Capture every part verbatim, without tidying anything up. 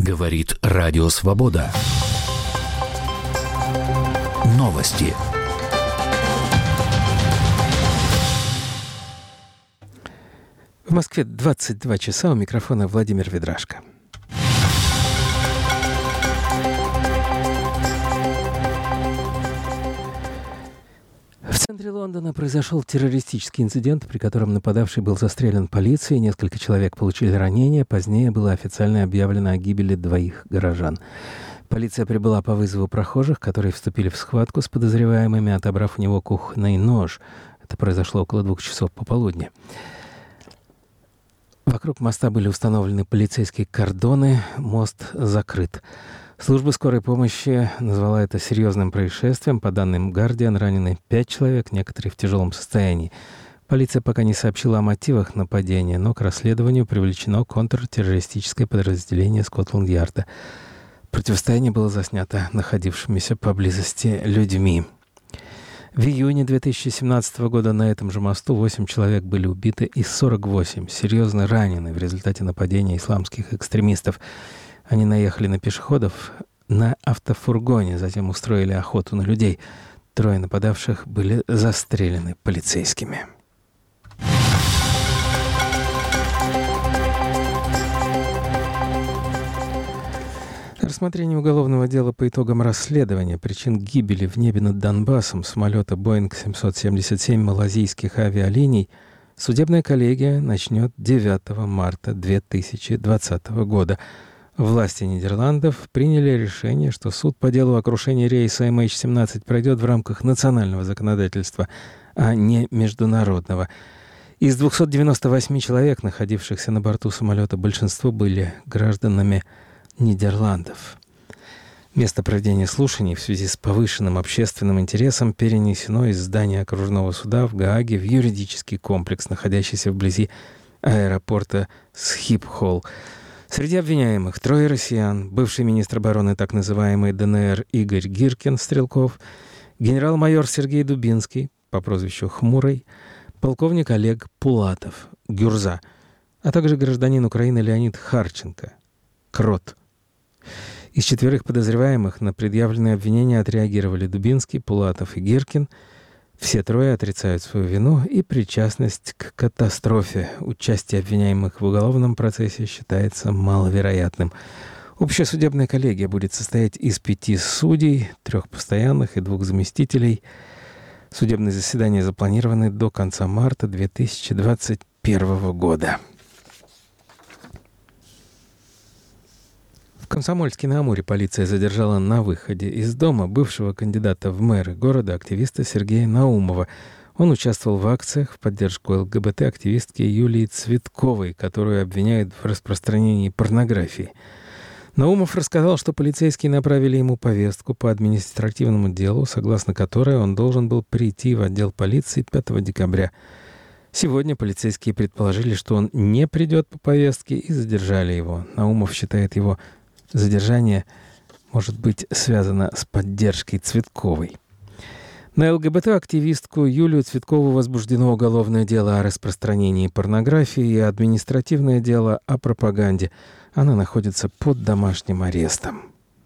Говорит Радио Свобода. Новости. В Москве двадцать два часа. У микрофона Владимир Ведрашко. В центре Лондона произошел террористический инцидент, при котором нападавший был застрелен полицией, несколько человек получили ранения. Позднее было официально объявлено о гибели двоих горожан. Полиция прибыла по вызову прохожих, которые вступили в схватку с подозреваемыми, отобрав у него кухонный нож. Это произошло около двух часов пополудни. Вокруг моста были установлены полицейские кордоны, мост закрыт. Служба скорой помощи назвала это серьезным происшествием. По данным «Гардиан», ранены пять человек, некоторые в тяжелом состоянии. Полиция пока не сообщила о мотивах нападения, но к расследованию привлечено контртеррористическое подразделение Скотланд-Ярда. Противостояние было заснято находившимися поблизости людьми. В июне две тысячи семнадцатого года на этом же мосту восемь человек были убиты и сорок восемь серьезно ранены в результате нападения исламских экстремистов. Они наехали на пешеходов на автофургоне, затем устроили охоту на людей. Трое нападавших были застрелены полицейскими. Рассмотрение уголовного дела по итогам расследования причин гибели в небе над Донбассом самолета Боинг семьсот семьдесят семь малазийских авиалиний судебная коллегия начнет девятого марта две тысячи двадцатого года. Власти Нидерландов приняли решение, что суд по делу о крушении рейса эм эйч семнадцать пройдет в рамках национального законодательства, а не международного. Из двухсот девяноста восьми человек, находившихся на борту самолета, большинство были гражданами Нидерландов. Место проведения слушаний в связи с повышенным общественным интересом перенесено из здания окружного суда в Гааге в юридический комплекс, находящийся вблизи аэропорта Схипхол. Среди обвиняемых трое россиян, бывший министр обороны так называемой дэ эн эр Игорь Гиркин, Стрелков, генерал-майор Сергей Дубинский по прозвищу Хмурый, полковник Олег Пулатов, Гюрза, а также гражданин Украины Леонид Харченко, Крот. Из четверых подозреваемых на предъявленные обвинения отреагировали Дубинский, Пулатов и Гиркин. Все трое отрицают свою вину и причастность к катастрофе. Участие обвиняемых в уголовном процессе считается маловероятным. Общая судебная коллегия будет состоять из пяти судей, трех постоянных и двух заместителей. Судебные заседания запланированы до конца марта две тысячи двадцать первого года. В Комсомольске-на-Амуре полиция задержала на выходе из дома бывшего кандидата в мэры города активиста Сергея Наумова. Он участвовал в акциях в поддержку эл гэ бэ тэ-активистки Юлии Цветковой, которую обвиняют в распространении порнографии. Наумов рассказал, что полицейские направили ему повестку по административному делу, согласно которой он должен был прийти в отдел полиции пятого декабря. Сегодня полицейские предположили, что он не придет по повестке, и задержали его. Наумов считает его задержание может быть связано с поддержкой Цветковой. На эл гэ бэ тэ-активистку Юлию Цветкову возбуждено уголовное дело о распространении порнографии и административное дело о пропаганде. Она находится под домашним арестом.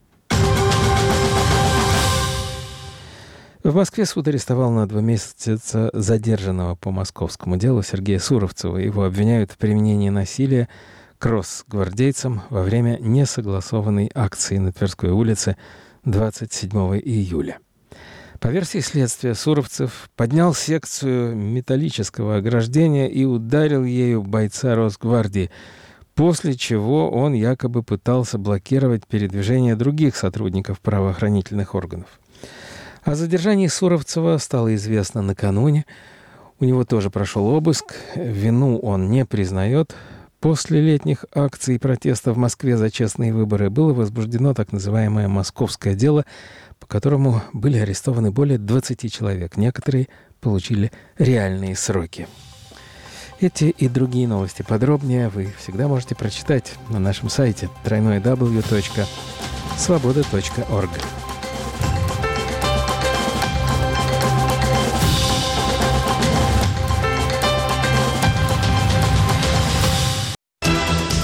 В Москве суд арестовал на два месяца задержанного по московскому делу Сергея Суровцева. Его обвиняют в применении насилия к росгвардейцам во время несогласованной акции на Тверской улице двадцать седьмого июля. По версии следствия, Суровцев поднял секцию металлического ограждения и ударил ею бойца Росгвардии, после чего он якобы пытался блокировать передвижение других сотрудников правоохранительных органов. О задержании Суровцева стало известно накануне. У него тоже прошел обыск. Вину он не признает. После летних акций протеста в Москве за честные выборы было возбуждено так называемое «московское дело», по которому были арестованы более двадцати человек. Некоторые получили реальные сроки. Эти и другие новости подробнее вы всегда можете прочитать на нашем сайте дабл ю дабл ю дабл ю точка свобода точка орг.